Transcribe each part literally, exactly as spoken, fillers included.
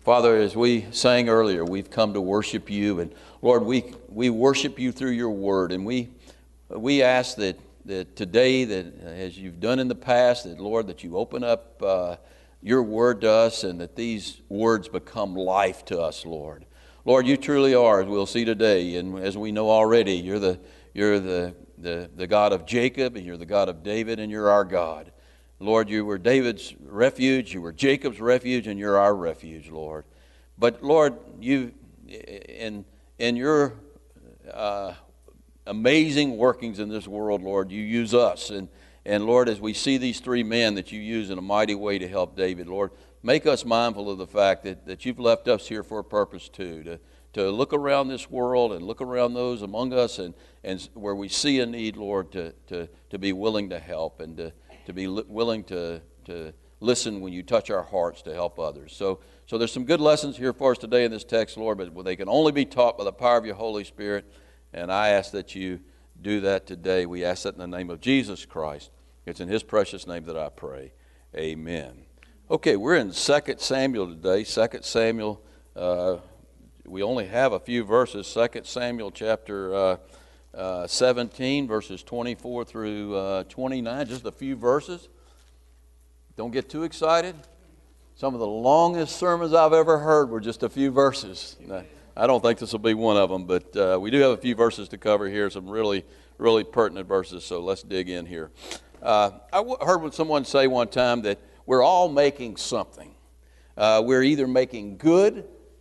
Father, as we sang earlier, we've come to worship you. And Lord, we, we worship you through your word. And we we ask that, that today, that as you've done in the past, that Lord, that you open up uh, your word to us and that these words become life to us, Lord. Lord, you truly are, as we'll see today. And as we know already, you're the you're the, the, the God of Jacob, and you're the God of David, and you're our God. Lord, you were David's refuge, you were Jacob's refuge, and you're our refuge, Lord. But Lord, you in in your uh, amazing workings in this world, Lord, you use us. And, and Lord, as we see these three men that you use in a mighty way to help David, Lord, make us mindful of the fact that, that you've left us here for a purpose too, to, to look around this world and look around those among us and, and where we see a need, Lord, to, to, to be willing to help and to to be li- willing to, to listen when you touch our hearts to help others. So so there's some good lessons here for us today in this text, Lord, but they can only be taught by the power of your Holy Spirit, and I ask that you do that today. We ask that in the name of Jesus Christ. It's in his precious name that I pray. Amen. Okay, we're in Second Samuel today. Second Samuel, uh, we only have a few verses. Second Samuel chapter uh Uh, seventeen, verses twenty-four through uh, twenty-nine, just a few verses. Don't get too excited. Some of the longest sermons I've ever heard were just a few verses. I don't think this will be one of them, but uh, we do have a few verses to cover here, some really, really pertinent verses, so let's dig in here. Uh, I w- heard someone say one time that we're all making something. Uh, we're either making good,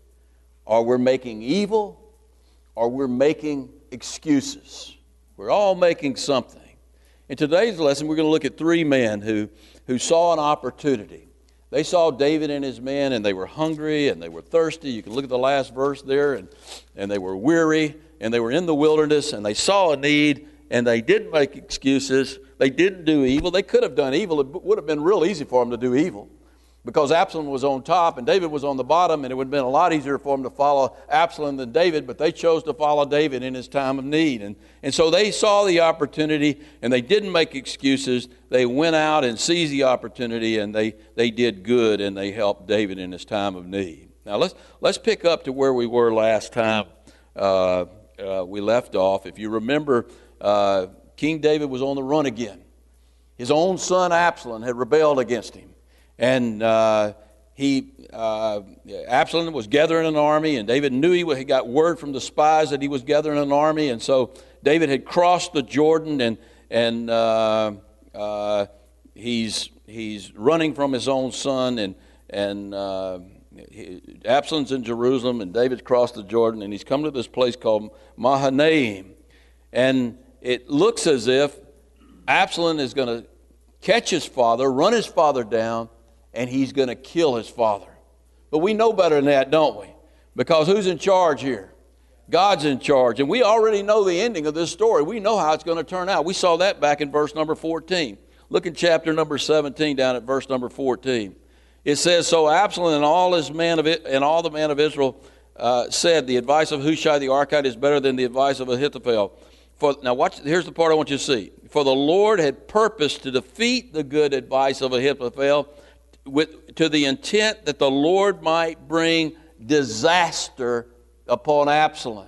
or we're making evil, or we're making excuses. We're all making something. In today's lesson, we're going to look at three men who, who saw an opportunity. They saw David and his men, and they were hungry, and they were thirsty. You can look at the last verse there, and, and they were weary, and they were in the wilderness, and they saw a need, and they didn't make excuses. They didn't do evil. They could have done evil. It would have been real easy for them to do evil, because Absalom was on top and David was on the bottom, and it would have been a lot easier for them to follow Absalom than David, but they chose to follow David in his time of need. And, and so they saw the opportunity, and they didn't make excuses. They went out and seized the opportunity, and they, they did good, and they helped David in his time of need. Now let's, let's pick up to where we were last time uh, uh, we left off. If you remember, uh, King David was on the run again. His own son Absalom had rebelled against him. And uh, he, uh, Absalom was gathering an army, and David knew he, he got word from the spies that he was gathering an army, and so David had crossed the Jordan, and and uh, uh, he's he's running from his own son, and and uh, he, Absalom's in Jerusalem, and David's crossed the Jordan, and he's come to this place called Mahanaim, and it looks as if Absalom is going to catch his father, run his father down, and he's going to kill his father. But we know better than that, don't we? Because who's in charge here? God's in charge. And we already know the ending of this story. We know how it's going to turn out. We saw that back in verse number fourteen. Look at chapter number seventeen down at verse number fourteen. It says, "So Absalom and all his men of it, and all the men of Israel uh, said, the advice of Hushai the Archite is better than the advice of Ahithophel. For, now watch, here's the part I want you to see. For the Lord had purposed to defeat the good advice of Ahithophel, with, to the intent that the Lord might bring disaster upon Absalom."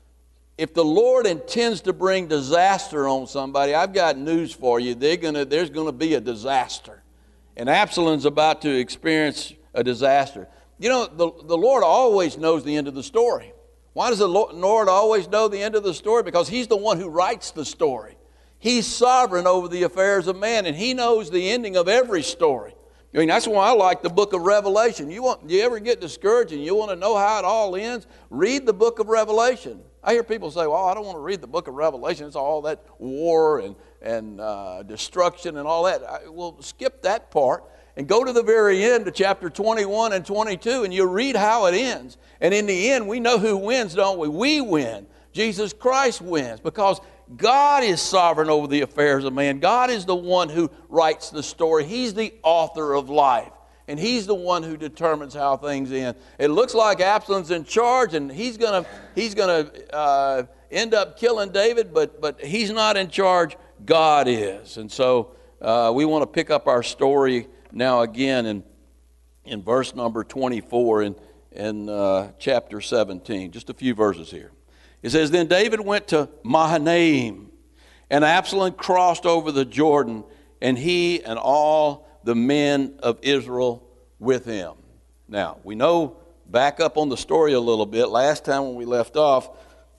If the Lord intends to bring disaster on somebody, I've got news for you. They're gonna, there's going to be a disaster. And Absalom's about to experience a disaster. You know, the, the Lord always knows the end of the story. Why does the Lord always know the end of the story? Because He's the one who writes the story. He's sovereign over the affairs of man, and He knows the ending of every story. I mean, that's why I like the book of Revelation. You want, you ever get discouraged and you want to know how it all ends? Read the book of Revelation. I hear people say, well, I don't want to read the book of Revelation. It's all that war and, and uh, destruction and all that. I, well, skip that part and go to the very end to chapter twenty-one and twenty-two, and you read how it ends. And in the end, we know who wins, don't we? We win. Jesus Christ wins, because God is sovereign over the affairs of man. God is the one who writes the story. He's the author of life, and He's the one who determines how things end. It looks like Absalom's in charge, and he's going to he's going to uh, end up killing David, but but he's not in charge. God is. And so uh, we want to pick up our story now again in in verse number twenty-four, and in uh, chapter seventeen, just a few verses here. It says, then David went to Mahanaim, and Absalom crossed over the Jordan, and he and all the men of Israel with him. Now, we know, back up on the story a little bit, last time when we left off,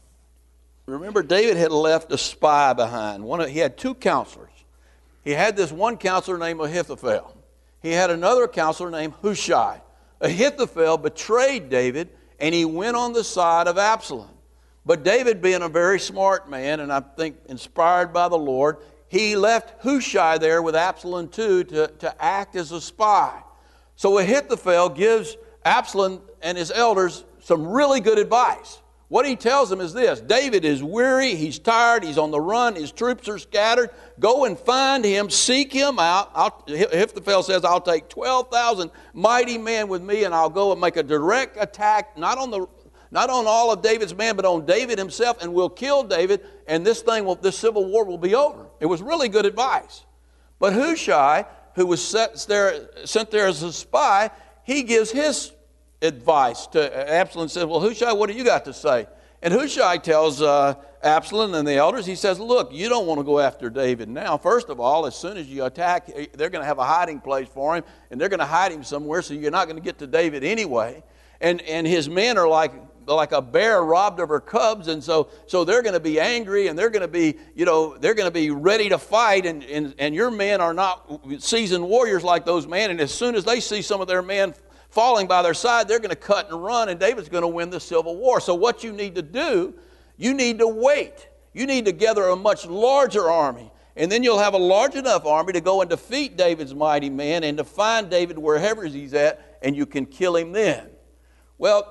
remember David had left a spy behind. One of, he had two counselors. He had this one counselor named Ahithophel. He had another counselor named Hushai. Ahithophel betrayed David, and he went on the side of Absalom. But David, being a very smart man, and I think inspired by the Lord, he left Hushai there with Absalom too to, to act as a spy. So Ahithophel gives Absalom and his elders some really good advice. What he tells them is this: David is weary, he's tired, he's on the run, his troops are scattered. Go and find him, seek him out. I'll, Ahithophel says, I'll take twelve thousand mighty men with me, and I'll go and make a direct attack, not on the not on all of David's men, but on David himself, and we'll kill David, and this thing will, this civil war will be over. It was really good advice. But Hushai, who was set there, sent there as a spy, he gives his advice to Absalom. Says, well, Hushai, what do you got to say? And Hushai tells uh, Absalom and the elders, he says, look, you don't want to go after David now. First of all, as soon as you attack, they're going to have a hiding place for him, and they're going to hide him somewhere, so you're not going to get to David anyway. And and his men are like like a bear robbed of her cubs, and so so they're going to be angry, and they're going to be, you know, they're going to be ready to fight, and, and, and your men are not seasoned warriors like those men, and as soon as they see some of their men falling by their side, they're going to cut and run, and David's going to win the civil war. So what you need to do, you need to wait. You need to gather a much larger army, and then you'll have a large enough army to go and defeat David's mighty men and to find David wherever he's at, and you can kill him then. Well,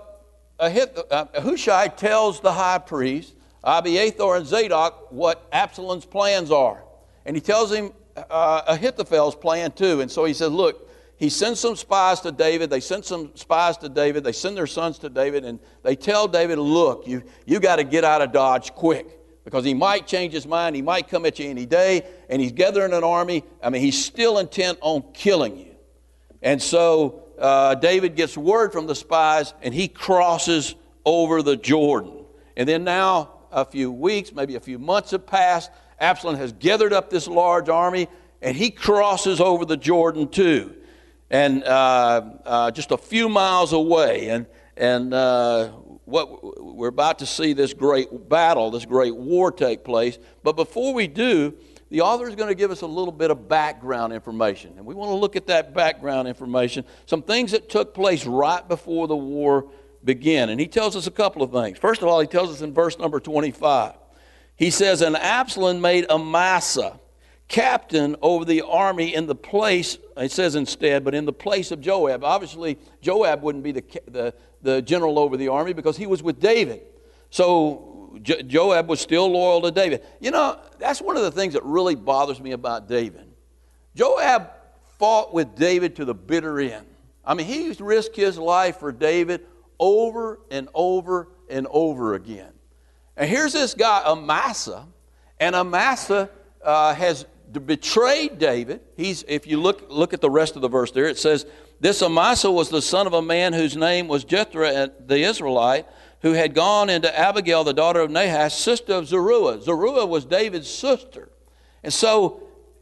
Hushai tells the high priest, Abiathar and Zadok, what Absalom's plans are. And he tells him uh, Ahithophel's plan too. And so he says, look, he sends some spies to David. They send some spies to David. They send their sons to David. And they tell David, look, you, you got to get out of Dodge quick, because he might change his mind. He might come at you any day. And he's gathering an army. I mean, he's still intent on killing you. And so Uh, David gets word from the spies, and he crosses over the Jordan. And then now, a few weeks, maybe a few months have passed. Absalom has gathered up this large army, and he crosses over the Jordan too, and uh, uh, just a few miles away. And and uh, what we're about to see this great battle, this great war take place. But before we do, the author is going to give us a little bit of background information. And we want to look at that background information, some things that took place right before the war began. And he tells us a couple of things. First of all, he tells us in verse number twenty-five. He says, and Absalom made Amasa captain over the army in the place, it says instead, but in the place of Joab. Obviously, Joab wouldn't be the, the, the general over the army because he was with David. So Jo- Joab was still loyal to David. You know, that's one of the things that really bothers me about David. Joab fought with David to the bitter end. I mean, he risked his life for David over and over and over again. And here's this guy, Amasa, and Amasa uh, has betrayed David. He's, if you look, look at the rest of the verse there, it says, this Amasa was the son of a man whose name was Jethro the Israelite, who had gone into Abigail, the daughter of Nahash, sister of Zeruiah. Zeruiah was David's sister. And so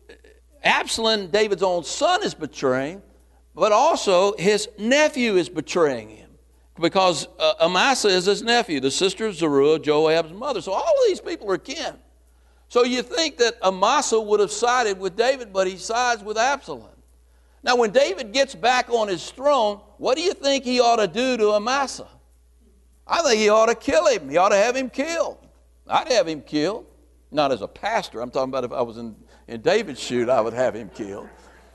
Absalom, David's own son, is betraying, but also his nephew is betraying him, because uh, Amasa is his nephew, the sister of Zeruiah, Joab's mother. So all of these people are kin. So you think that Amasa would have sided with David, but he sides with Absalom. Now when David gets back on his throne, what do you think he ought to do to Amasa? I think he ought to kill him. He ought to have him killed. I'd have him killed. Not as a pastor. I'm talking about if I was in, in David's shoes, I would have him killed.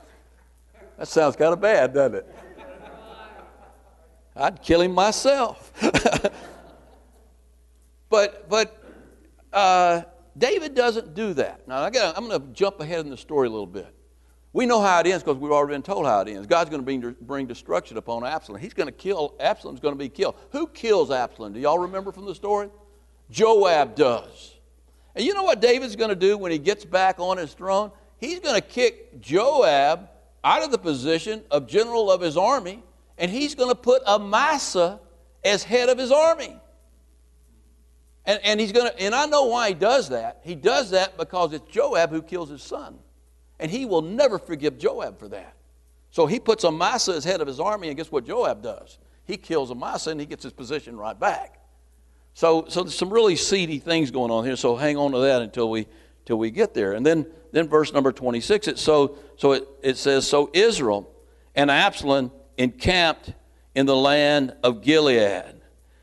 That sounds kind of bad, doesn't it? I'd kill him myself. but but uh, David doesn't do that. Now, I gotta, I'm going to jump ahead in the story a little bit. We know how it ends because we've already been told how it ends. God's going to bring, bring destruction upon Absalom. He's going to kill, Absalom's going to be killed. Who kills Absalom? Do y'all remember from the story? Joab does. And you know what David's going to do when he gets back on his throne? He's going to kick Joab out of the position of general of his army, and he's going to put Amasa as head of his army. And, and he's going to, and I know why he does that. He does that because it's Joab who kills his son. And he will never forgive Joab for that. So he puts Amasa as head of his army, and guess what Joab does? He kills Amasa, and he gets his position right back. So, so there's some really seedy things going on here, so hang on to that until we, till we get there. And then, then verse number twenty-six, it, so, so it, it says, so Israel and Absalom encamped in the land of Gilead.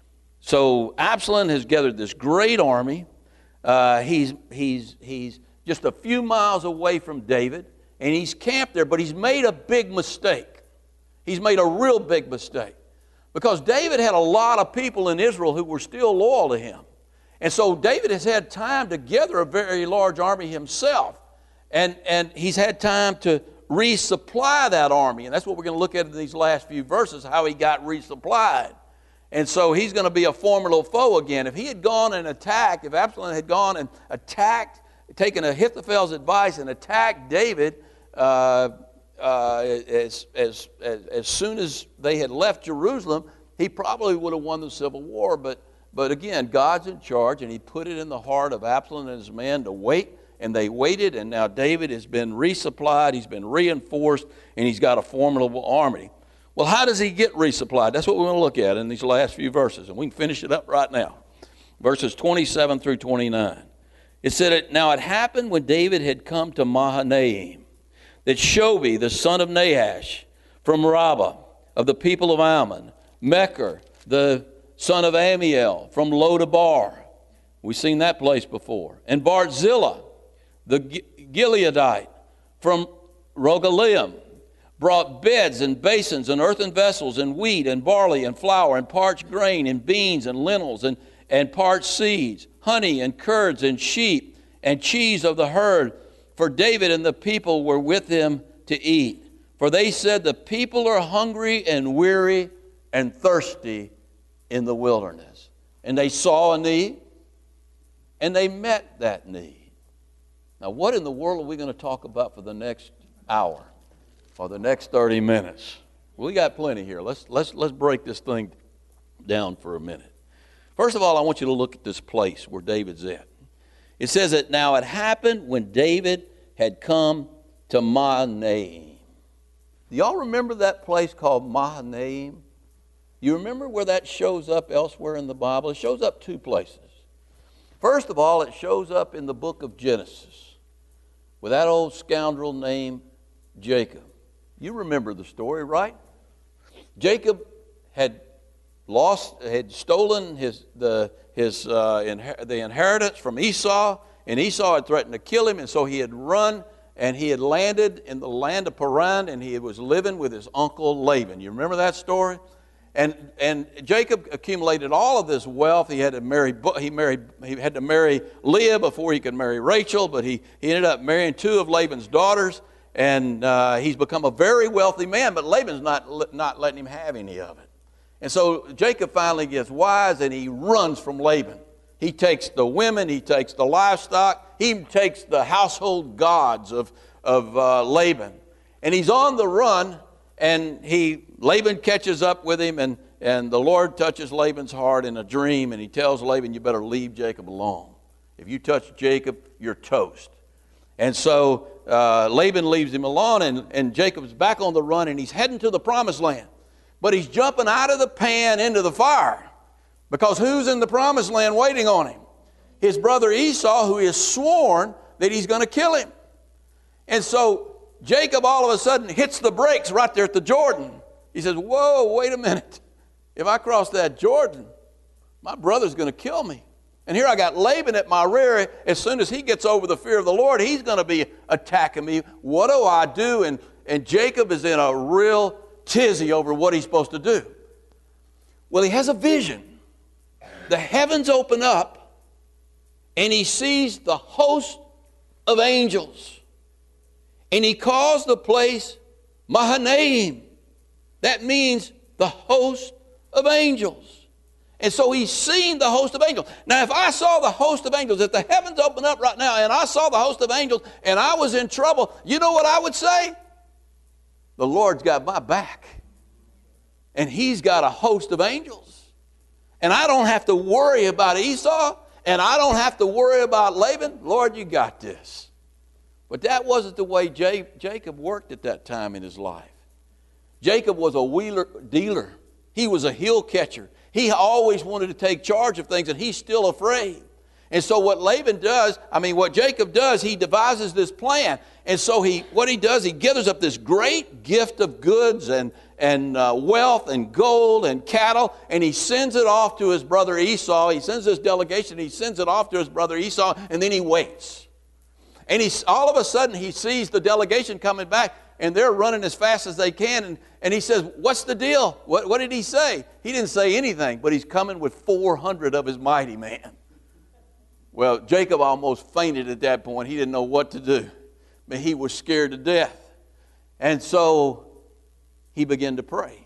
So Absalom has gathered this great army. Uh, he's, he's, he's just a few miles away from David, and he's camped there, but he's made a big mistake. He's made a real big mistake. Because David had a lot of people in Israel who were still loyal to him. And so David has had time to gather a very large army himself. And, and he's had time to resupply that army. And that's what we're going to look at in these last few verses, how he got resupplied. And so he's going to be a formidable foe again. If he had gone and attacked, if Absalom had gone and attacked, taken Ahithophel's advice and attacked David, uh, Uh, as, as, as, as soon as they had left Jerusalem, he probably would have won the civil war. But, but again, God's in charge, and he put it in the heart of Absalom and his men to wait, and they waited, and now David has been resupplied, he's been reinforced, and he's got a formidable army. Well, how does he get resupplied? That's what we're going to look at in these last few verses, and we can finish it up right now. Verses twenty-seven through twenty-nine. It said, now it happened when David had come to Mahanaim, that Shobi, the son of Nahash, from Rabbah, of the people of Ammon, Mechir, the son of Amiel, from Lodabar. We've seen that place before. And Barzillai, the Gileadite, from Rogelim, brought beds and basins and earthen vessels and wheat and barley and flour and parched grain and beans and lentils and, and parched seeds, honey and curds and sheep and cheese of the herd, for David and the people were with him to eat. For they said, the people are hungry and weary and thirsty in the wilderness. And they saw a need, and they met that need. Now, what in the world are we going to talk about for the next hour or the next thirty minutes? We got plenty here. Let's, let's, let's break this thing down for a minute. First of all, I want you to look at this place where David's at. It says that now it happened when David had come to Mahanaim. Do y'all remember that place called Mahanaim? You remember where that shows up elsewhere in the Bible? It shows up two places. First of all, it shows up in the book of Genesis with that old scoundrel named Jacob. You remember the story, right? Jacob had lost, had stolen his the his uh, inher- the inheritance from Esau, and Esau had threatened to kill him, and so he had run and he had landed in the land of Paran, and he was living with his uncle Laban. You remember that story? And and Jacob accumulated all of this wealth. He had to marry. He married. He had to marry Leah before he could marry Rachel. But he, he ended up marrying two of Laban's daughters, and uh, he's become a very wealthy man. But Laban's not not letting him have any of it. And so Jacob finally gets wise, and he runs from Laban. He takes the women. He takes the livestock. He takes the household gods of of uh, Laban, and he's on the run. And he Laban catches up with him, and, and the Lord touches Laban's heart in a dream, and he tells Laban, you better leave Jacob alone. If you touch Jacob, you're toast. And so uh, Laban leaves him alone, and, and Jacob's back on the run, and he's heading to the promised land. But he's jumping out of the pan into the fire, because who's in the promised land waiting on him? His brother Esau, who has sworn that he's going to kill him. And so Jacob all of a sudden hits the brakes right there at the Jordan. He says, whoa, wait a minute. If I cross that Jordan, my brother's going to kill me. And here I got Laban at my rear. As soon as he gets over the fear of the Lord, he's going to be attacking me. What do I do? And, and Jacob is in a real tizzy over what he's supposed to do. Well, he has a vision. The heavens open up, and he sees the host of angels. And he calls the place Mahanaim. That means the host of angels. And so he's seen the host of angels. Now, if I saw the host of angels, if the heavens open up right now and I saw the host of angels and I was in trouble, you know what I would say? The Lord's got my back. and he's got a host of angels. And I don't have to worry about Esau, and I don't have to worry about Laban. Lord, you got this. But that wasn't the way Jacob worked at that time in his life. Jacob was a wheeler dealer. He was a hill catcher. He always wanted to take charge of things, and he's still afraid. And so what Laban does, I mean what Jacob does, he devises this plan. And so he, what he does, he gathers up this great gift of goods and, and uh, wealth and gold and cattle, and he sends it off to his brother Esau. He sends this delegation, he sends it off to his brother Esau, and then he waits. And he, all of a sudden he sees the delegation coming back, and they're running as fast as they can. And, and he says, what's the deal? What, what did he say? He didn't say anything, but he's coming with four hundred of his mighty men. Well, Jacob almost fainted at that point. He didn't know what to do. But he was scared to death. And so he began to pray.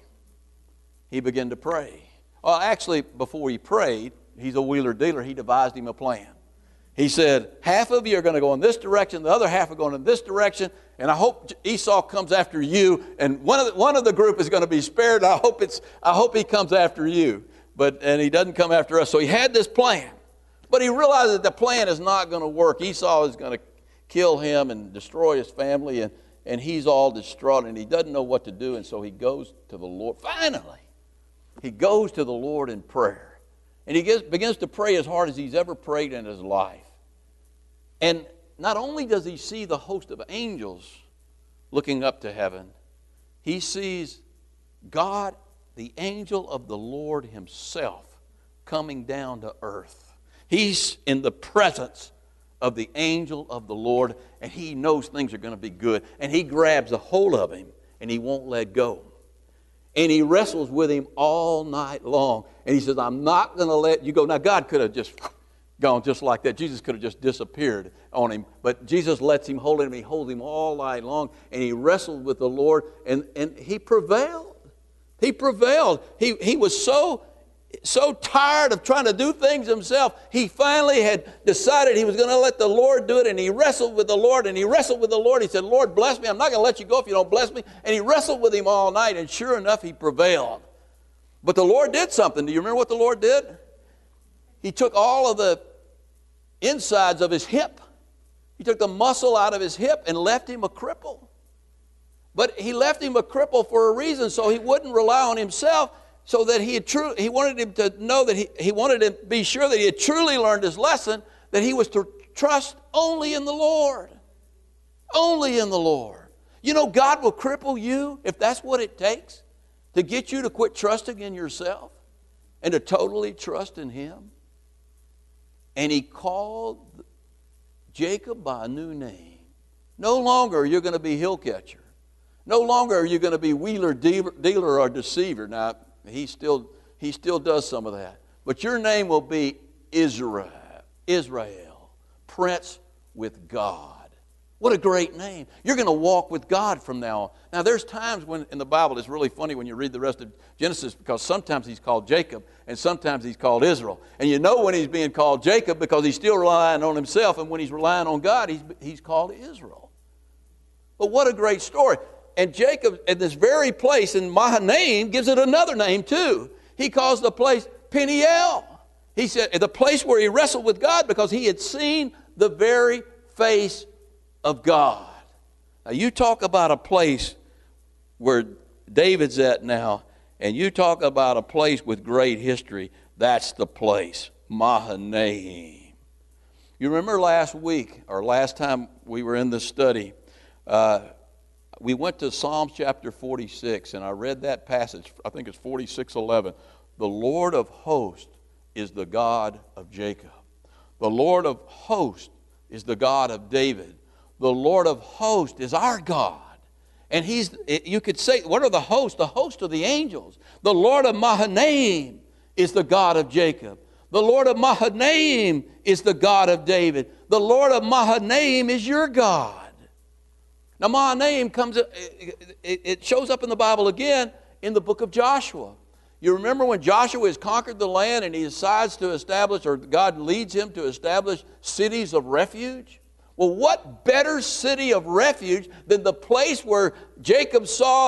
He began to pray. Well, actually, before he prayed, he's a wheeler dealer, he devised him a plan. He said, half of you are going to go in this direction, the other half are going in this direction, and I hope Esau comes after you, and one of the, one of the group is going to be spared. I hope it's I hope he comes after you, but and he doesn't come after us. So he had this plan. But he realized that the plan is not going to work. Esau is going to kill him and destroy his family, and, and he's all distraught, and he doesn't know what to do, and so he goes to the Lord. Finally, he goes to the Lord in prayer, and he gets, begins to pray as hard as he's ever prayed in his life. And not only does he see the host of angels looking up to heaven, he sees God, the angel of the Lord himself, coming down to earth. He's in the presence of the angel of the Lord, and he knows things are going to be good. And he grabs a hold of him, and he won't let go. And he wrestles with him all night long. And he says, I'm not going to let you go. Now, God could have just gone just like that. Jesus could have just disappeared on him. But Jesus lets him hold him. He holds him all night long, and he wrestled with the Lord, and, and he prevailed. He prevailed. He, he was so... so tired of trying to do things himself, he finally had decided he was going to let the Lord do it, and he wrestled with the Lord, and he wrestled with the Lord. He said, Lord, bless me. I'm not going to let you go if you don't bless me. And he wrestled with him all night, and sure enough, he prevailed. But the Lord did something. Do you remember what the Lord did? He took all of the insides of his hip. He took the muscle out of his hip and left him a cripple. But he left him a cripple for a reason, so he wouldn't rely on himself. So that he had true, he wanted him to know that he, he wanted to be sure that he had truly learned his lesson, that he was to trust only in the Lord. Only in the Lord. You know, God will cripple you if that's what it takes to get you to quit trusting in yourself and to totally trust in him. And he called Jacob by a new name. No longer are you going to be hill catcher. No longer are you going to be wheeler, dealer, or deceiver. Now, He still, he still does some of that. But your name will be Israel, Israel, Prince with God. What a great name. You're going to walk with God from now on. Now, there's times when in the Bible, it's really funny when you read the rest of Genesis, because sometimes he's called Jacob and sometimes he's called Israel. And you know when he's being called Jacob because he's still relying on himself, and when he's relying on God, he's, he's called Israel. But what a great story. And Jacob, at this very place in Mahanaim, gives it another name too. He calls the place Peniel. He said the place where he wrestled with God, because he had seen the very face of God. Now you talk about a place where David's at now, and you talk about a place with great history. That's the place, Mahanaim. You remember last week, or last time we were in this study, uh, we went to Psalms chapter forty-six, and I read that passage. I think it's forty-six eleven. The Lord of hosts is the God of Jacob. The Lord of hosts is the God of David. The Lord of hosts is our God. And he's, you could say, what are the hosts? The hosts are the angels. The Lord of Mahanaim is the God of Jacob. The Lord of Mahanaim is the God of David. The Lord of Mahanaim is your God. Now, Mahanaim comes, it shows up in the Bible again in the book of Joshua. You remember when Joshua has conquered the land and he decides to establish, or God leads him to establish cities of refuge? Well, what better city of refuge than the place where Jacob saw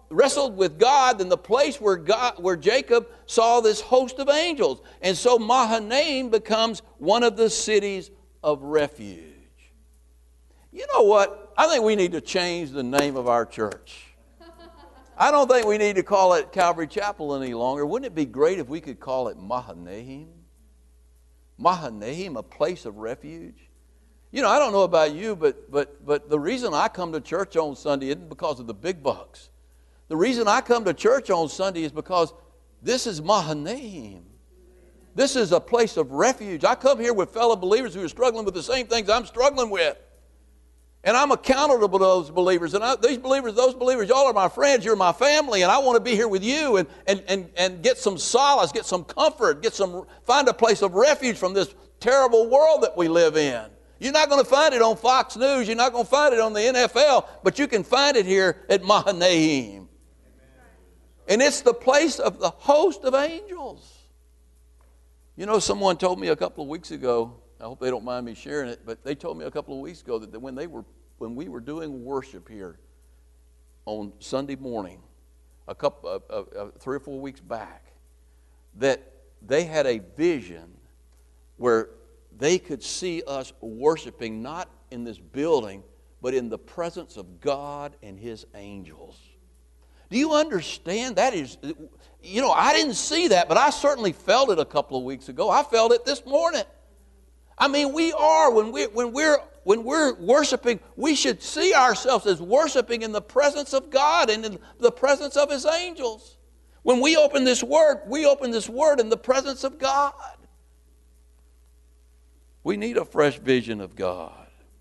wrestled with God than the place where God, where Jacob saw this host of angels. And so Mahanaim becomes one of the cities of refuge. You know what? I think we need to change the name of our church. I don't think we need to call it Calvary Chapel any longer. Wouldn't it be great if we could call it Mahanaim? Mahanaim, a place of refuge. You know, I don't know about you, but but but the reason I come to church on Sunday isn't because of the big bucks. The reason I come to church on Sunday is because this is Mahanaim. This is a place of refuge. I come here with fellow believers who are struggling with the same things I'm struggling with. And I'm accountable to those believers. And I, these believers, those believers, y'all are my friends, you're my family, and I want to be here with you and, and, and, and get some solace, get some comfort, get some, find a place of refuge from this terrible world that we live in. You're not going to find it on Fox News, you're not going to find it on the N F L, but you can find it here at Mahanaim. And it's the place of the host of angels. You know, someone told me a couple of weeks ago, I hope they don't mind me sharing it, but they told me a couple of weeks ago that when they were when we were doing worship here on Sunday morning, a couple, uh, uh, uh, three or four weeks back, that they had a vision where they could see us worshiping not in this building, but in the presence of God and His angels. Do you understand? That is, you know, I didn't see that, but I certainly felt it a couple of weeks ago. I felt it this morning. I mean, we are, when, we, when, we're, when we're worshiping, we should see ourselves as worshiping in the presence of God and in the presence of His angels. When we open this Word, we open this Word in the presence of God. We need a fresh vision of God.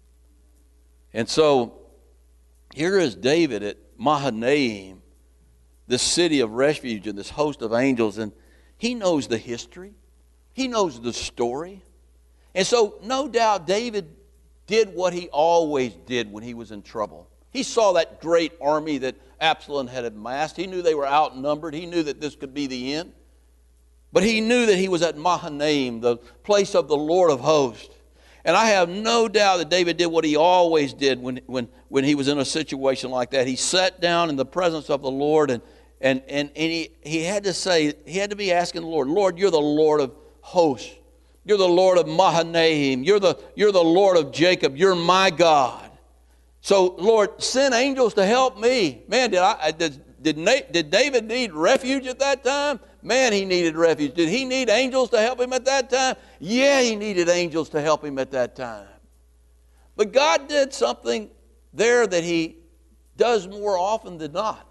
And so, here is David at Mahanaim, this city of refuge and this host of angels, and he knows the history. He knows the story. And so, no doubt, David did what he always did when he was in trouble. He saw that great army that Absalom had amassed. He knew they were outnumbered. He knew that this could be the end. But he knew that he was at Mahanaim, the place of the Lord of hosts. And I have no doubt that David did what he always did when, when, when he was in a situation like that. He sat down in the presence of the Lord, and, and, and, and he, he had to say, he had to be asking the Lord, Lord, you're the Lord of hosts. You're the Lord of Mahanaim. You're the, you're the Lord of Jacob. You're my God. So, Lord, send angels to help me. Man, did, I, did, did, did David need refuge at that time? Man, he needed refuge. Did he need angels to help him at that time? Yeah, he needed angels to help him at that time. But God did something there that He does more often than not.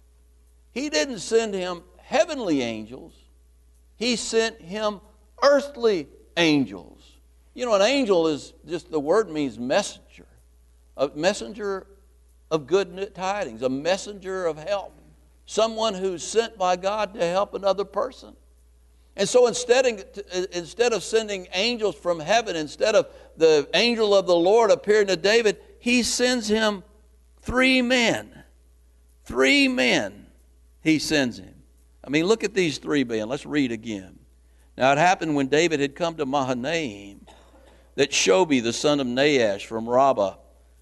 He didn't send him heavenly angels. He sent him earthly angels. You know, an angel is just, the word means messenger. A messenger of good tidings, a messenger of help. Someone who's sent by God to help another person. And so instead of, instead of sending angels from heaven, instead of the angel of the Lord appearing to David, He sends him three men. Three men He sends him. I mean, look at these three men. Let's read again. Now it happened when David had come to Mahanaim that Shobi, the son of Nahash from Rabbah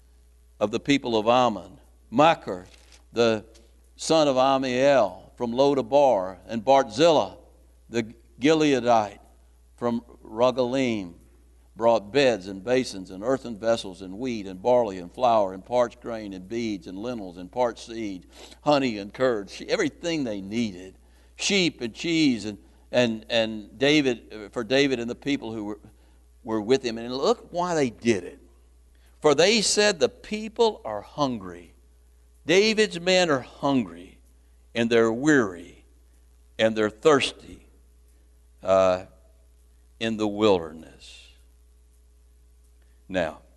of the people of Ammon, Machir, the son of Amiel from Lodabar, and Barzillai, the Gileadite from Rogelim, brought beds and basins and earthen vessels and wheat and barley and flour and parched grain and beads and lentils and parched seed, honey and curds, everything they needed, sheep and cheese and and and David for David and the people who were were with him. And look why they did it. For they said, the people are hungry. David's men are hungry, and they're weary, and they're thirsty uh, in the wilderness. Now,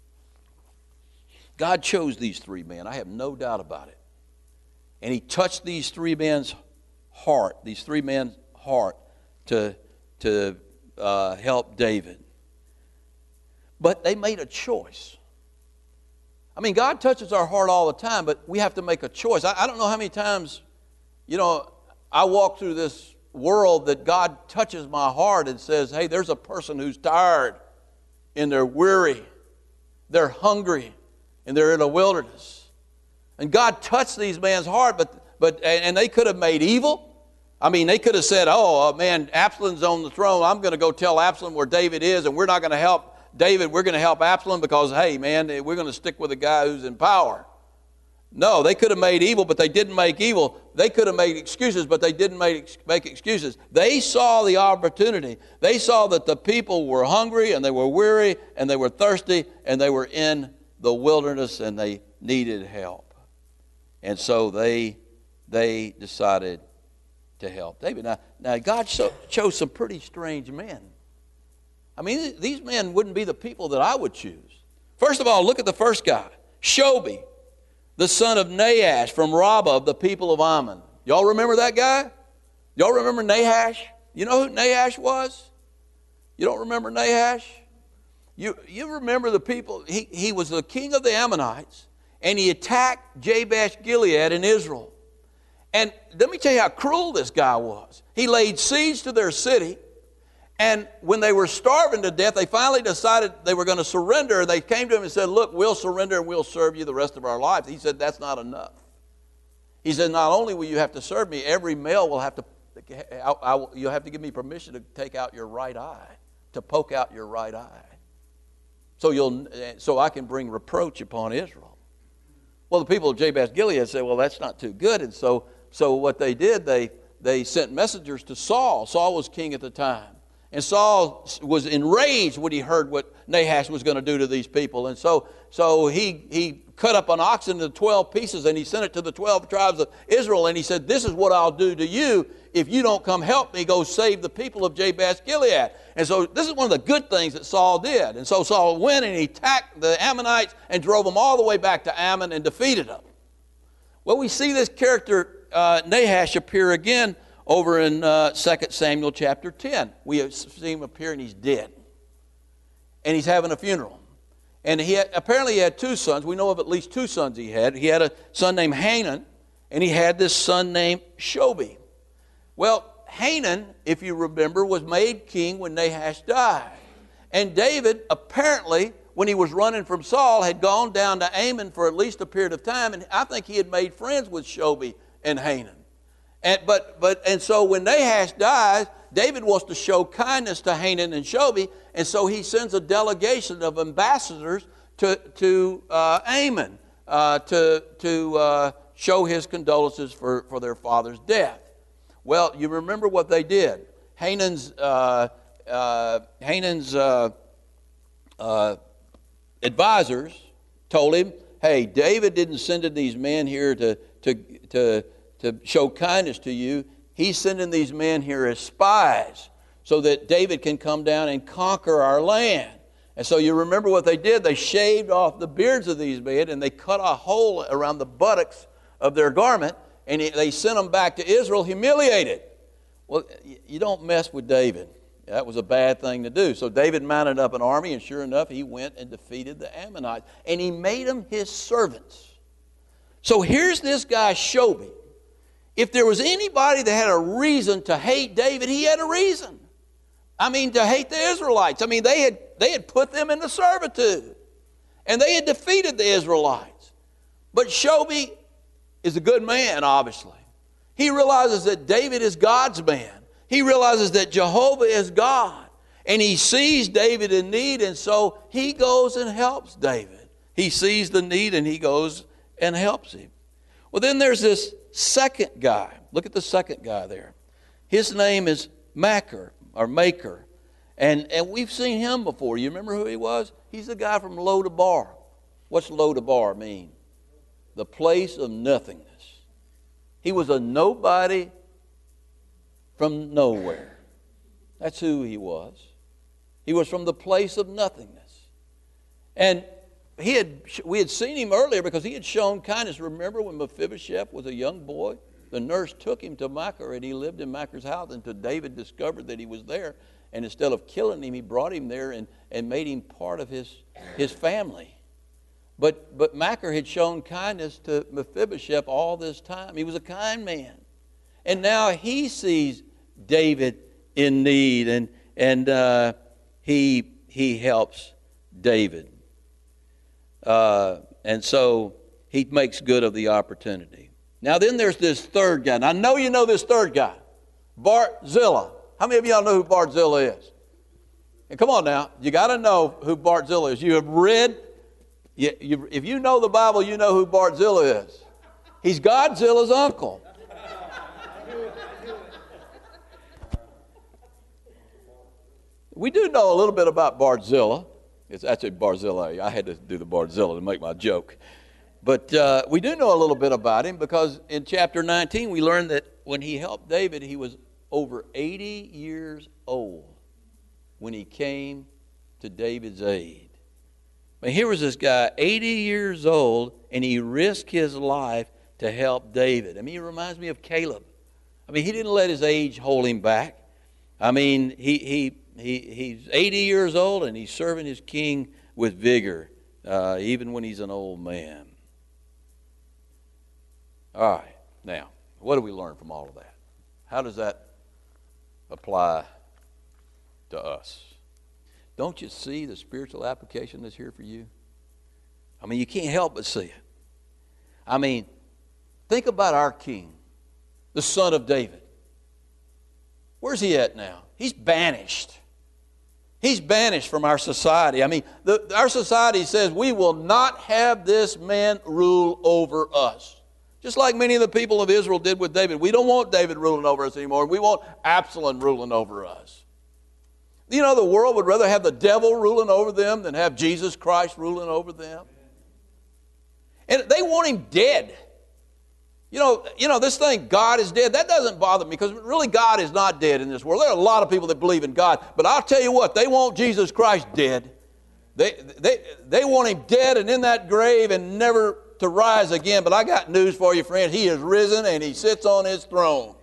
God chose these three men. I have no doubt about it. And He touched these three men's heart, these three men's heart to, to uh, help David. But they made a choice. I mean, God touches our heart all the time, but we have to make a choice. I, I don't know how many times, you know, I walk through this world that God touches my heart and says, hey, there's a person who's tired and they're weary, they're hungry, and they're in a wilderness. And God touched these men's heart, but but and, and they could have made evil. I mean, they could have said, oh, uh, man, Absalom's on the throne. I'm going to go tell Absalom where David is, and we're not going to help David. We're going to help Absalom because, hey, man, we're going to stick with the guy who's in power. No, they could have made evil, but they didn't make evil. They could have made excuses, but they didn't make, make excuses. They saw the opportunity. They saw that the people were hungry, and they were weary, and they were thirsty, and they were in the wilderness, and they needed help. And so they, they decided to help David. Now, now God so, chose some pretty strange men. I mean, these men wouldn't be the people that I would choose. First of all, look at the first guy, Shobi, the son of Nahash from Rabbah of the people of Ammon. Y'all remember that guy? Y'all remember Nahash? You know who Nahash was? You don't remember Nahash? You, you remember the people, he, he was the king of the Ammonites, and he attacked Jabesh-Gilead in Israel. And let me tell you how cruel this guy was. He laid siege to their city, and when they were starving to death, they finally decided they were going to surrender. They came to him and said, look, we'll surrender and we'll serve you the rest of our lives. He said, that's not enough. He said, not only will you have to serve me, every male will have to, I, I, you'll have to give me permission to take out your right eye, to poke out your right eye, so you'll, so I can bring reproach upon Israel. Well, the people of Jabesh-Gilead said, well, that's not too good. And so, so what they did, they, they sent messengers to Saul. Saul was king at the time. And Saul was enraged when he heard what Nahash was going to do to these people. And so, so he, he cut up an oxen into twelve pieces, and he sent it to the twelve tribes of Israel. And he said, this is what I'll do to you if you don't come help me go save the people of Jabesh-Gilead. And so this is one of the good things that Saul did. And so Saul went and he attacked the Ammonites and drove them all the way back to Ammon and defeated them. Well, we see this character uh, Nahash appear again over in uh, Second Samuel chapter ten. We see him appear and he's dead. And he's having a funeral. And he had, apparently he had two sons. We know of at least two sons he had. He had a son named Hanan, and he had this son named Shobi. Well, Hanan, if you remember, was made king when Nahash died. And David, apparently, when he was running from Saul, had gone down to Ammon for at least a period of time, and I think he had made friends with Shobi and Hanan. And, but, but, and so when Nahash dies, David wants to show kindness to Hanan and Shobi, and so he sends a delegation of ambassadors to, to uh, Ammon uh, to, to uh, show his condolences for, for their father's death. Well, you remember what they did. Hanan's, uh, uh, Hanan's uh, uh, advisors told him, hey, David didn't send in these men here to, to, to, to show kindness to you. He's sending these men here as spies so that David can come down and conquer our land. And so you remember what they did. They shaved off the beards of these men, and they cut a hole around the buttocks of their garment, and they sent them back to Israel humiliated. Well, you don't mess with David. That was a bad thing to do. So David mounted up an army, and sure enough, he went and defeated the Ammonites. And he made them his servants. So here's this guy, Shobi. If there was anybody that had a reason to hate David, he had a reason. I mean, to hate the Israelites. I mean, they had, they had put them into servitude. And they had defeated the Israelites. But Shobi is a good man, obviously. He realizes that David is God's man. He realizes that Jehovah is God. And he sees David in need, and so he goes and helps David. He sees the need, and he goes and helps him. Well, then there's this second guy. Look at the second guy there. His name is Machir, or Maker. And, and we've seen him before. You remember who he was? He's the guy from Lo-debar. What's Lo-debar mean? The place of nothingness. He was a nobody from nowhere. That's who he was. He was from the place of nothingness. And he had, we had seen him earlier because he had shown kindness. Remember when Mephibosheth was a young boy? The nurse took him to Machir, and he lived in Machir's house until David discovered that he was there. And instead of killing him, he brought him there and, and made him part of his, his family. But, but Machir had shown kindness to Mephibosheth all this time. He was a kind man. And now he sees David in need, and, and uh, he, he helps David. Uh, and so he makes good of the opportunity. Now then there's this third guy. And I know you know this third guy, Barzillai. How many of y'all know who Barzillai is? And come on now, you got to know who Barzillai is. You have read, you, you, if you know the Bible, you know who Barzillai is. He's Godzilla's uncle. We do know a little bit about Barzillai. It's actually Barzillai. I had to do the Barzillai to make my joke. But uh, we do know a little bit about him because in chapter nineteen we learned that when he helped David, he was over eighty years old when he came to David's aid. But here was this guy, eighty years old, and he risked his life to help David. I mean, he reminds me of Caleb. I mean, he didn't let his age hold him back. I mean, he he he he's eighty years old, and he's serving his king with vigor, uh, even when he's an old man. All right, now, what do we learn from all of that? How does that apply to us? Don't you see the spiritual application that's here for you? I mean, you can't help but see it. I mean, think about our king, the son of David. Where's he at now? He's banished. He's banished from our society. I mean, the, our society says we will not have this man rule over us. Just like many of the people of Israel did with David. We don't want David ruling over us anymore. We want Absalom ruling over us. You know, the world would rather have the devil ruling over them than have Jesus Christ ruling over them. And they want him dead. You know, you know, this thing, God is dead, that doesn't bother me because really God is not dead in this world. There are a lot of people that believe in God, but I'll tell you what, they want Jesus Christ dead. They, they, they want him dead and in that grave and never to rise again. But I got news for you, friend. He is risen and he sits on his throne.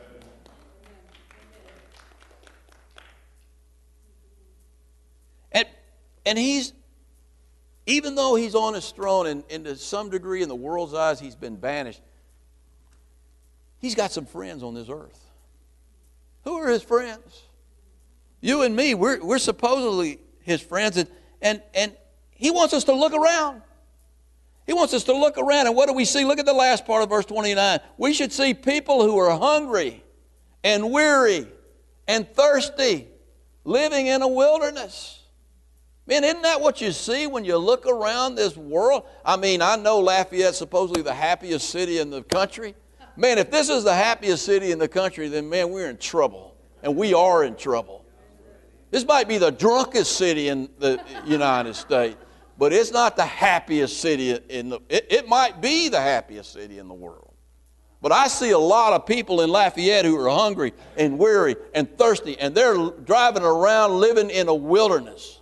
And, and he's, even though he's on his throne and, and to some degree in the world's eyes he's been banished, he's got some friends on this earth. Who are his friends? You and me, we're, we're supposedly his friends, and, and, and he wants us to look around. He wants us to look around, and what do we see? Look at the last part of verse twenty-nine. We should see people who are hungry and weary and thirsty, living in a wilderness. Man, isn't that what you see when you look around this world? I mean, I know Lafayette's supposedly the happiest city in the country. Man, if this is the happiest city in the country, then man, we're in trouble. And we are in trouble. This might be the drunkest city in the United States, but it's not the happiest city in the, it, it might be the happiest city in the world. But I see a lot of people in Lafayette who are hungry and weary and thirsty, and they're driving around living in a wilderness.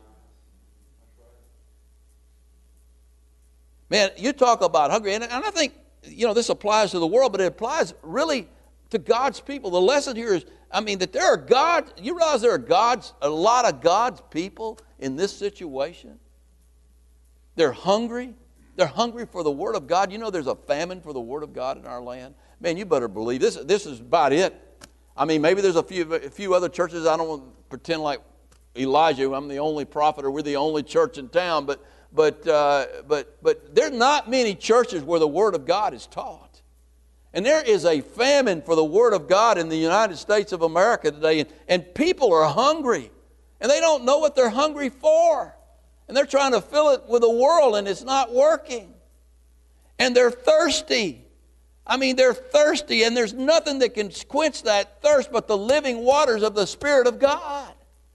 Man, you talk about hungry, and, and I think, you know, this applies to the world, but it applies really to God's people. The lesson here is, I mean, that there are God, you realize there are God's, a lot of God's people in this situation? They're hungry. They're hungry for the Word of God. You know there's a famine for the Word of God in our land? Man, you better believe this. This is about it. I mean, maybe there's a few, a few other churches. I don't want to pretend like Elijah, I'm the only prophet or we're the only church in town, but But, uh, but, but there's not many churches where the Word of God is taught. And there is a famine for the Word of God in the United States of America today. And, and people are hungry. And they don't know what they're hungry for. And they're trying to fill it with the world and it's not working. And they're thirsty. I mean, they're thirsty and there's nothing that can quench that thirst but the living waters of the Spirit of God.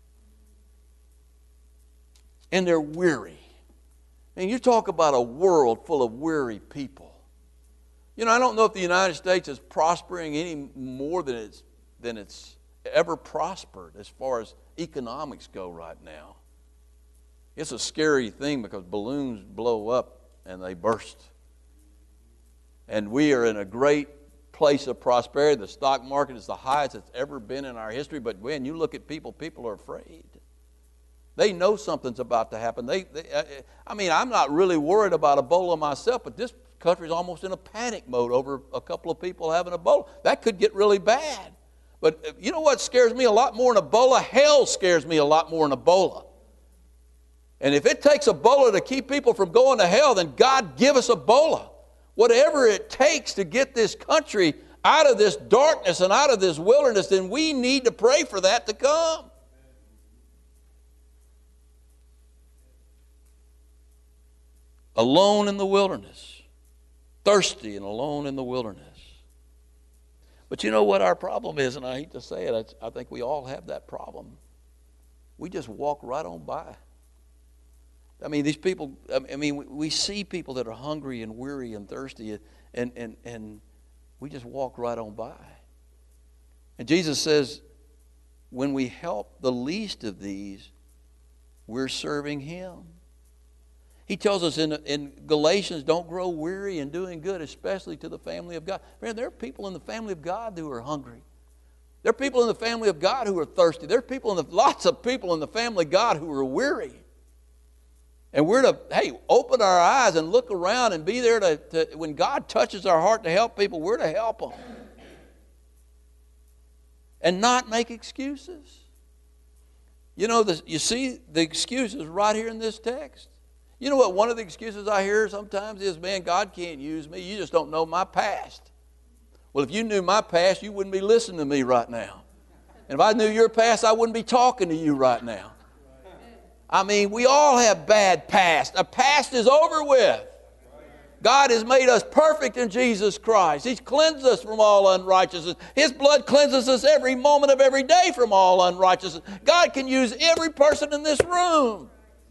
And they're weary. And you talk about a world full of weary people. You know, I don't know if the United States is prospering any more than it's, than it's ever prospered as far as economics go right now. It's a scary thing because balloons blow up and they burst. And we are in a great place of prosperity. The stock market is the highest it's ever been in our history. But when you look at people, people are afraid. They know something's about to happen. They, they, I mean, I'm not really worried about Ebola myself, but this country's almost in a panic mode over a couple of people having Ebola. That could get really bad. But you know what scares me a lot more than Ebola? Hell scares me a lot more than Ebola. And if it takes Ebola to keep people from going to hell, then God give us Ebola. whatever it takes to get this country out of this darkness and out of this wilderness, then we need to pray for that to come. Alone in the wilderness. Thirsty and alone in the wilderness. But you know what our problem is, and I hate to say it, I think we all have that problem. We just walk right on by. I mean, these people, I mean, we see people that are hungry and weary and thirsty, and, and, and we just walk right on by. And Jesus says, when we help the least of these, we're serving Him. He tells us in, in Galatians, don't grow weary in doing good, especially to the family of God. Man, there are people in the family of God who are hungry. There are people in the family of God who are thirsty. There are people in the, lots of people in the family of God who are weary. And we're to, hey, open our eyes and look around and be there to, to when God touches our heart to help people, we're to help them. And not make excuses. You know, the, you see the excuses right here in this text. You know what one of the excuses I hear sometimes is, man, God can't use me. You just don't know my past. Well, if you knew my past, you wouldn't be listening to me right now. And if I knew your past, I wouldn't be talking to you right now. I mean, we all have bad past. A past is over with. God has made us perfect in Jesus Christ. He's cleansed us from all unrighteousness. His blood cleanses us every moment of every day from all unrighteousness. God can use every person in this room.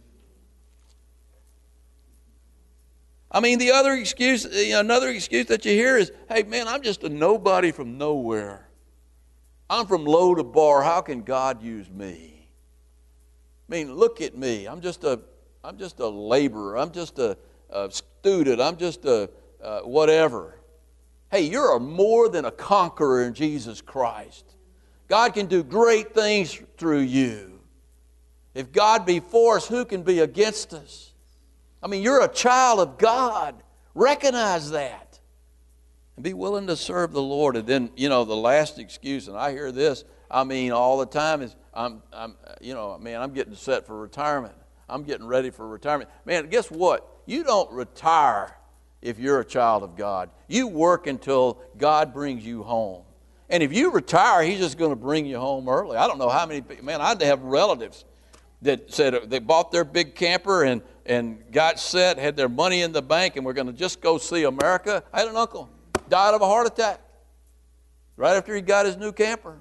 I mean, the other excuse, you know, another excuse that you hear is, hey, man, I'm just a nobody from nowhere. I'm from Lodabar. How can God use me? I mean, look at me. I'm just a, I'm just a laborer. I'm just a, a student. I'm just a uh, whatever. Hey, you're a more than a conqueror in Jesus Christ. God can do great things through you. If God be for us, who can be against us? I mean, you're a child of God. Recognize that. And be willing to serve the Lord. And then, you know, the last excuse, and I hear this, I mean, all the time is, I'm, I'm, you know, man, I'm getting set for retirement. I'm getting ready for retirement. Man, guess what? You don't retire if you're a child of God. You work until God brings you home. And if you retire, He's just going to bring you home early. I don't know how many people, man, I'd have relatives that said they bought their big camper and, and got set, had their money in the bank, and we're going to just go see America. I had an uncle, died of a heart attack right after he got his new camper.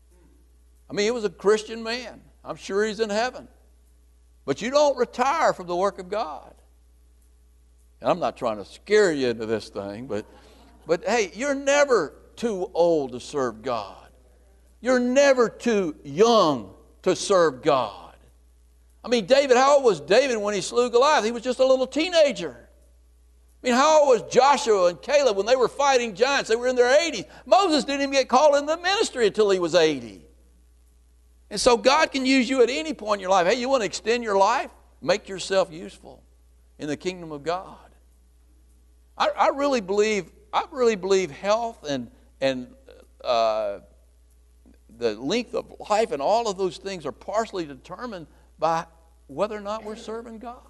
I mean, he was a Christian man. I'm sure he's in heaven. But you don't retire from the work of God. And I'm not trying to scare you into this thing, but, but hey, you're never too old to serve God. You're never too young to serve God. I mean, David, how old was David when he slew Goliath? He was just a little teenager. I mean, how old was Joshua and Caleb when they were fighting giants? They were in their eighties. Moses didn't even get called in the ministry until he was eighty. And so God can use you at any point in your life. Hey, you want to extend your life? Make yourself useful in the kingdom of God. I, I really believe, I really believe health and and uh, the length of life and all of those things are partially determined by whether or not we're serving God.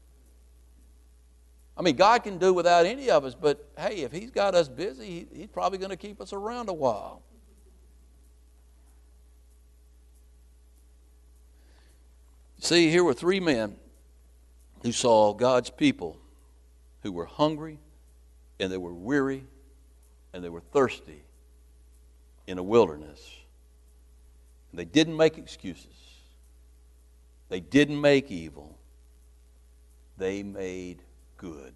I mean, God can do without any of us, but hey, if He's got us busy, he, He's probably going to keep us around a while. See, here were three men who saw God's people who were hungry and they were weary and they were thirsty in a wilderness. And they didn't make excuses. They didn't make evil. They made good.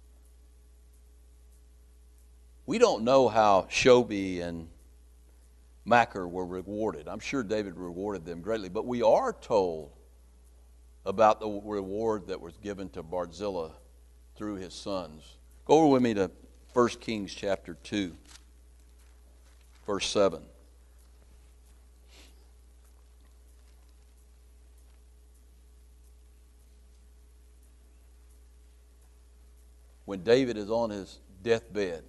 We don't know how Shobi and Machir were rewarded. I'm sure David rewarded them greatly, but we are told about the reward that was given to Barzillai through his sons. Go over with me to First Kings chapter two, verse seven. When David is on his deathbed,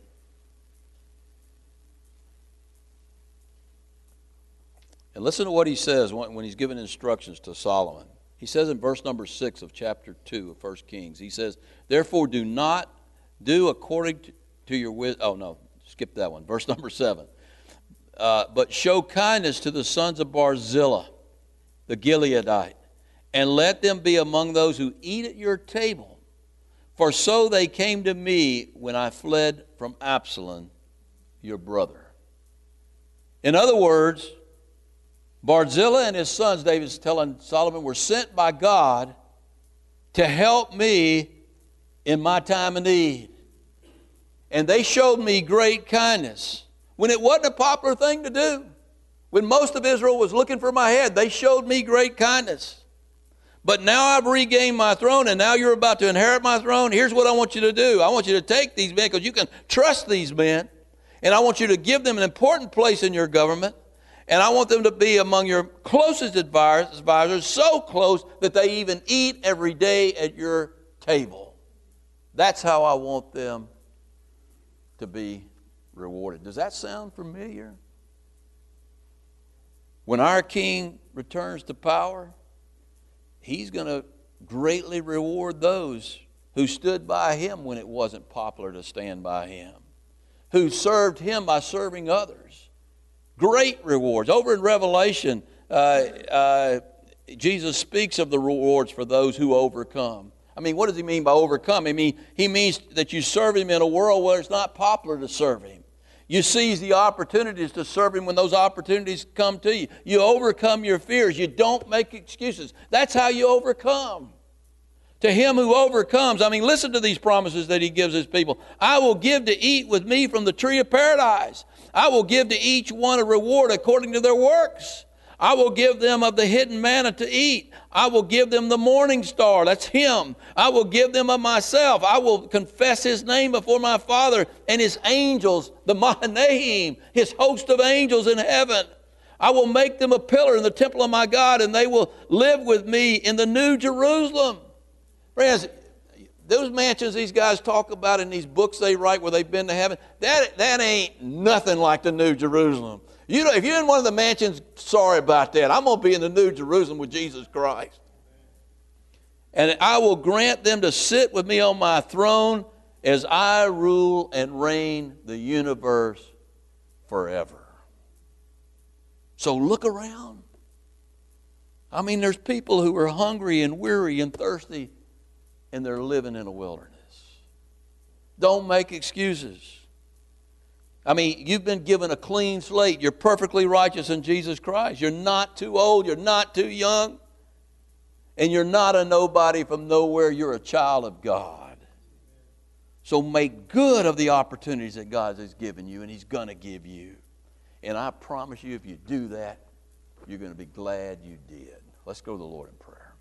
and listen to what he says when he's giving instructions to Solomon. He says in verse number six of chapter two of First Kings, he says, "Therefore do not Do according to, to your wisdom. Oh, no, skip that one. Verse number seven. Uh, but show kindness to the sons of Barzillai, the Gileadite, and let them be among those who eat at your table. For so they came to me when I fled from Absalom, your brother. In other words, Barzillai and his sons, David's telling Solomon, were sent by God to help me in my time of need. And they showed me great kindness when it wasn't a popular thing to do. When most of Israel was looking for my head, they showed me great kindness. But now I've regained my throne, and now you're about to inherit my throne. Here's what I want you to do. I want you to take these men, because you can trust these men, and I want you to give them an important place in your government, and I want them to be among your closest advisors, so close that they even eat every day at your table. That's how I want them to be rewarded. Does that sound familiar? When our king returns to power, he's going to greatly reward those who stood by him when it wasn't popular to stand by him, who served him by serving others. Great rewards. Over in Revelation, uh, uh, Jesus speaks of the rewards for those who overcome. I mean, what does he mean by overcome? I mean, he means that you serve him in a world where it's not popular to serve him. You seize the opportunities to serve him when those opportunities come to you. You overcome your fears. You don't make excuses. That's how you overcome. To him who overcomes, I mean, listen to these promises that he gives his people. I will give to eat with me from the tree of paradise. I will give to each one a reward according to their works. I will give them of the hidden manna to eat. I will give them the morning star. That's him. I will give them of myself. I will confess his name before my Father and his angels, the Mahanaim, his host of angels in heaven. I will make them a pillar in the temple of my God, and they will live with me in the new Jerusalem. Friends, those mansions these guys talk about in these books they write where they've been to heaven, that, that ain't nothing like the new Jerusalem. You know, if you're in one of the mansions, sorry about that. I'm going to be in the new Jerusalem with Jesus Christ. And I will grant them to sit with me on my throne as I rule and reign the universe forever. So look around. I mean, there's people who are hungry and weary and thirsty, and they're living in a wilderness. Don't make excuses. I mean, you've been given a clean slate. You're perfectly righteous in Jesus Christ. You're not too old. You're not too young. And you're not a nobody from nowhere. You're a child of God. So make good of the opportunities that God has given you, and he's going to give you. And I promise you, if you do that, you're going to be glad you did. Let's go to the Lord in prayer.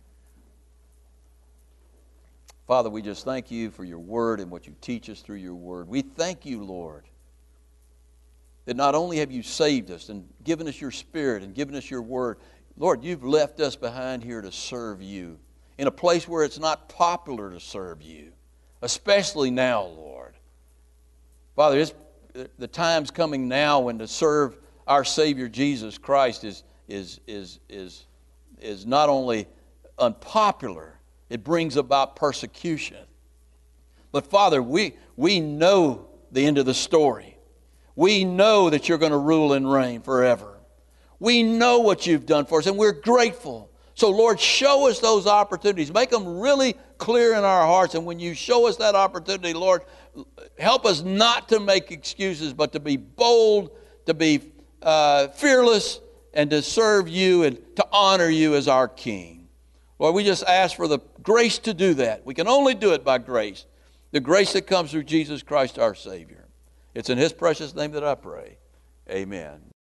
Father, we just thank you for your word and what you teach us through your word. We thank you, Lord, that not only have you saved us and given us your spirit and given us your word, Lord, you've left us behind here to serve you in a place where it's not popular to serve you, especially now, Lord. Father, it's, the time's coming now when to serve our Savior Jesus Christ is, is, is, is, is not only unpopular, it brings about persecution. But Father, we, we know the end of the story. We know that you're going to rule and reign forever. We know what you've done for us, and we're grateful. So, Lord, show us those opportunities. Make them really clear in our hearts. And when you show us that opportunity, Lord, help us not to make excuses, but to be bold, to be uh, fearless, and to serve you and to honor you as our King. Lord, we just ask for the grace to do that. We can only do it by grace. The grace that comes through Jesus Christ our Savior. It's in his precious name that I pray. Amen.